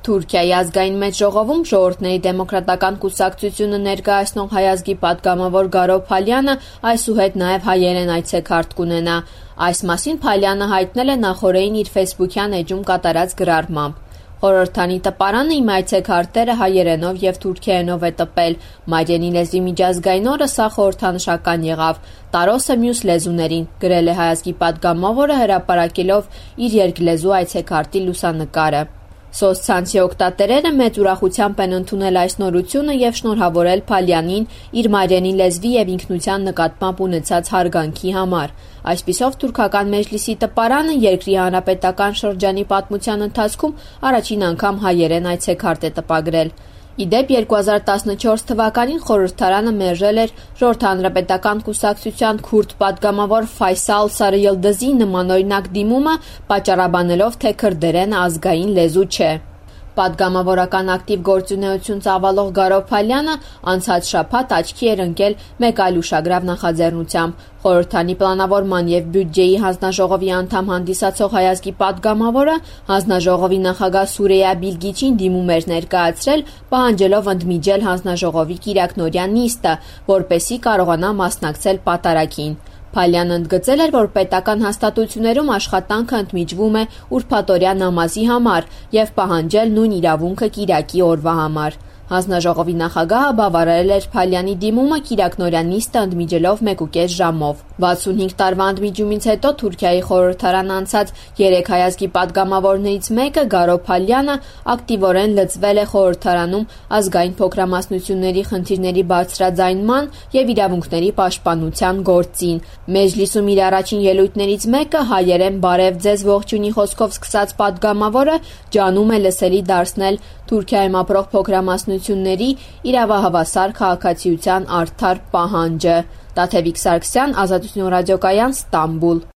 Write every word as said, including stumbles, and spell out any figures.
Թուրքիայի ազգային մեծ ժողովում ժողովուրդների դեմոկրատական կուսակցությունը ներկայացնող հայ ազգի պատգամավոր Գարո Փալյանը այսուհետ նաև հայերեն այցեքարտ կունենա։ Այս մասին Փալյանը հայտնել է նախօրեին իր ֆեյսբուքյան էջում կատարած գրառմամբ։ Խորհրդանի տպարանը իմ այցեքարտերը հայերենով եւ թուրքերենով է տպել։ Մայրենի լեզվի միջազգային օրը սա խորհրդանշական եղավ։ Տարոսը մյուս լեզուներին, գրել է հայ ազգի պատգամավորը հրապարակելով իր երկլեզու այցեքարտի լուսանկարը։ Սոցցանցի օգտատերերը մեծ ուրախությամբ են ընդունել այս նորությունը եւ շնորհավորել Փալյանին իր մայրենի լեզվի եւ ինքնության նկատմամբ ունեցած հարգանքի համար։ Այսպիսով թուրքական մեջլիսի տպարանը երկրի հանրապետական շրջանի պատմության ընթացքում առաջին անգամ հայերեն այցեքարտ է տպագրել։ Ի դեպ երկու հազար տասնչորս թվականին խորհրդարանը մերժել էր ժողովրդահանրապետական կուսակցության քուրդ պատգամավոր Ֆայսալ Սարի Յիլդիզի նմանօրինակ դիմումը, պատճառաբանելով, թե քրդերենը ազգային լեզու չէ։ Պատգամավորական ակտիվ գործունեություն ծավալող Գարո Փալյանը անցած շաբաթ աչքի էր ընկել մեկ այլ ուշագրավ նախաձեռնությամբ։ Խորհրդանի պլանավորման եւ բյուջեի հանձնաժողովի անդամ հանդիսացող հայ ազգի պատգամավորը հանձնաժողովի նախագահ Սուրեյա Բիլգիչին դիմում էր ներկայացրել, պահանջելով ընդմիջել հանձնաժողովի կիրակնօրյա նիստը, որպեսզի կարողանա մասնակցել պատարագին։ Փալյանը ընդգծել էր, որ պետական հաստատություններում աշխատանքը ընդմիջվում է ուրբաթօրյա նամազի համար եւ պահանջել նույն իրավունքը կիրակի օրվա համար։ Հանձնաժողովի նախագահը բավարարել էր Փալյանի դիմումը կիրակնօրյա նիստը ընդմիջելով մեկուկես ժամով։ վաթսունհինգ տարվա ընդմիջումից հետո Թուրքիայի խորհրդարան անցած երեք հայ ազգի պատգամավորներից մեկը Գարո Փալյանը ակտիվորեն լծվել է խորհրդարանում ազգային փոքրամասնությունների խնդիրների բարձրաձայնման եւ իրավունքների պաշտպանության գործին։ Մեջլիսում իր առաջին ելույթներից մեկը հայերեն բարև ձեզ ողջույնի խոսքով սկսած պատգամավորը ջանում է լսելի դարձնել Թուրքիայում ապրող փոքրամասնությունների իրավահավասար քաղաքացիության արդար պահանջը։ Տաթևիկ Սարգսյան, Ազատություն ռադիոկայան, Ստամբուլ։